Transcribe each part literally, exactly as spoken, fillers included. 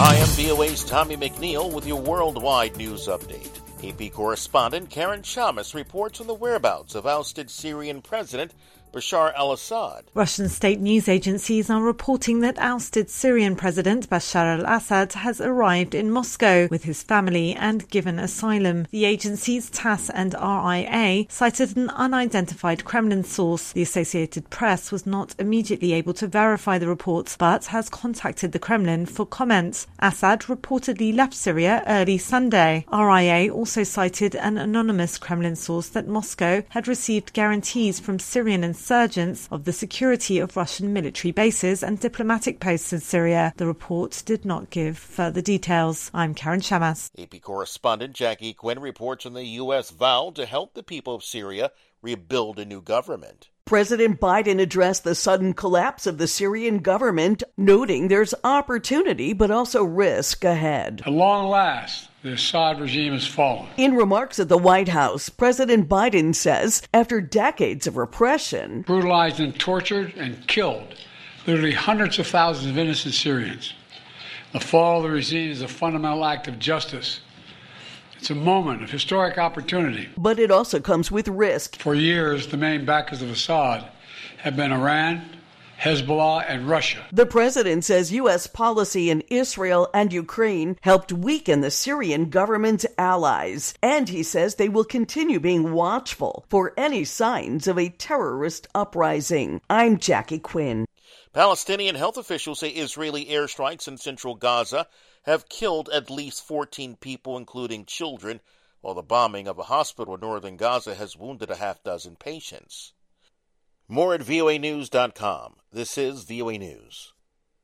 Hi, I'm V O A's Tommy McNeil with your worldwide news update. A P correspondent Karen Chamas reports on the whereabouts of ousted Syrian President Bashar al-Assad. Russian state news agencies are reporting that ousted Syrian President Bashar al-Assad has arrived in Moscow with his family and given asylum. The agencies TASS and R I A cited an unidentified Kremlin source. The Associated Press was not immediately able to verify the reports, but has contacted the Kremlin for comment. Assad reportedly left Syria early Sunday. R I A also cited an anonymous Kremlin source that Moscow had received guarantees from Syrian insurgents of the security of Russian military bases and diplomatic posts in Syria. The report did not give further details. I'm Karen Chamas. A P correspondent Jackie Quinn reports on the U S vow to help the people of Syria rebuild a new government. President Biden addressed the sudden collapse of the Syrian government, noting there's opportunity but also risk ahead. At long last, the Assad regime has fallen. In remarks at the White House, President Biden says after decades of repression, brutalized and tortured and killed literally hundreds of thousands of innocent Syrians, the fall of the regime is a fundamental act of justice. It's a moment of historic opportunity. But it also comes with risk. For years, the main backers of Assad have been Iran, Hezbollah, and Russia. The president says U S policy in Israel and Ukraine helped weaken the Syrian government's allies. And he says they will continue being watchful for any signs of a terrorist uprising. I'm Jackie Quinn. Palestinian health officials say Israeli airstrikes in central Gaza have killed at least fourteen people, including children, while the bombing of a hospital in northern Gaza has wounded a half dozen patients. More at V O A news dot com. This is V O A News.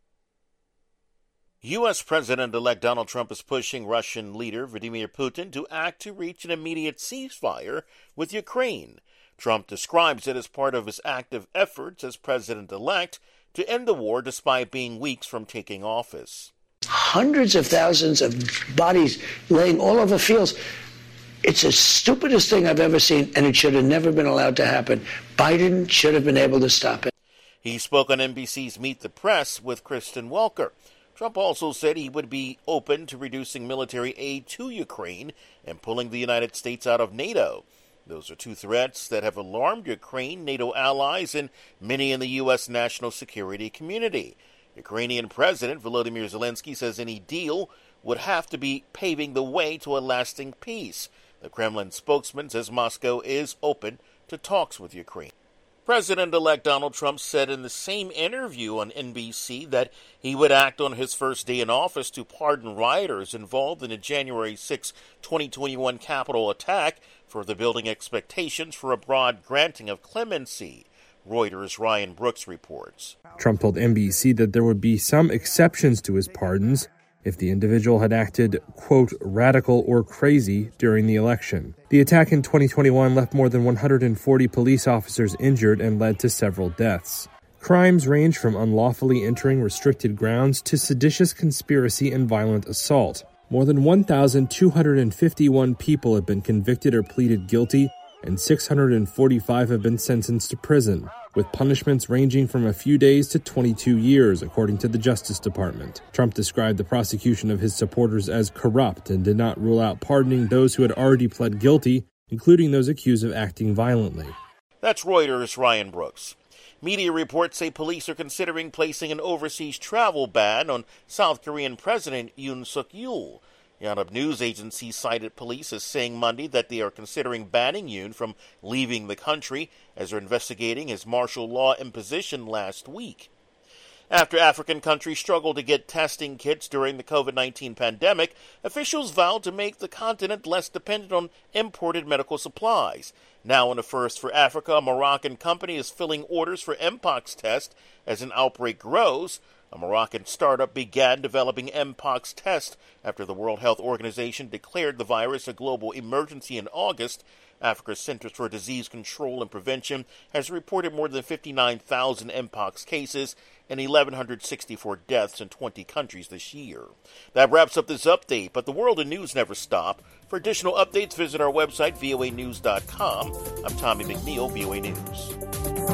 U S. President-elect Donald Trump is pushing Russian leader Vladimir Putin to act to reach an immediate ceasefire with Ukraine. Trump describes it as part of his active efforts as president-elect to end the war despite being weeks from taking office. Hundreds of thousands of bodies laying all over fields. It's the stupidest thing I've ever seen, and it should have never been allowed to happen. Biden should have been able to stop it. He spoke on N B C's Meet the Press with Kristen Welker. Trump also said he would be open to reducing military aid to Ukraine and pulling the United States out of NATO. Those are two threats that have alarmed Ukraine, NATO allies, and many in the U S national security community. Ukrainian President Volodymyr Zelensky says any deal would have to be paving the way to a lasting peace. The Kremlin spokesman says Moscow is open to talks with Ukraine. President-elect Donald Trump said in the same interview on N B C that he would act on his first day in office to pardon rioters involved in the January sixth, twenty twenty-one Capitol attack, further building expectations for a broad granting of clemency. Reuters' Ryan Brooks reports. Trump told N B C that there would be some exceptions to his pardons if the individual had acted, quote, radical or crazy during the election. The attack in twenty twenty-one left more than one hundred forty police officers injured and led to several deaths. Crimes range from unlawfully entering restricted grounds to seditious conspiracy and violent assault. More than one thousand two hundred fifty-one people have been convicted or pleaded guilty, and six hundred forty-five have been sentenced to prison, with punishments ranging from a few days to twenty-two years, according to the Justice Department. Trump described the prosecution of his supporters as corrupt and did not rule out pardoning those who had already pled guilty, including those accused of acting violently. That's Reuters' Ryan Brooks. Media reports say police are considering placing an overseas travel ban on South Korean President Yoon Suk-yeol. Yonhap news agency cited police as saying Monday that they are considering banning Yoon from leaving the country as they're investigating his martial law imposition last week. After African countries struggled to get testing kits during the covid nineteen pandemic, officials vowed to make the continent less dependent on imported medical supplies. Now, in a first for Africa, a Moroccan company is filling orders for Mpox tests as an outbreak grows. A Moroccan startup began developing Mpox tests after the World Health Organization declared the virus a global emergency in August. Africa's Centers for Disease Control and Prevention has reported more than fifty-nine thousand Mpox cases and one thousand one hundred sixty-four deaths in twenty countries this year. That wraps up this update, but the world of news never stop. For additional updates, visit our website, V O A news dot com. I'm Tommy McNeil, V O A News.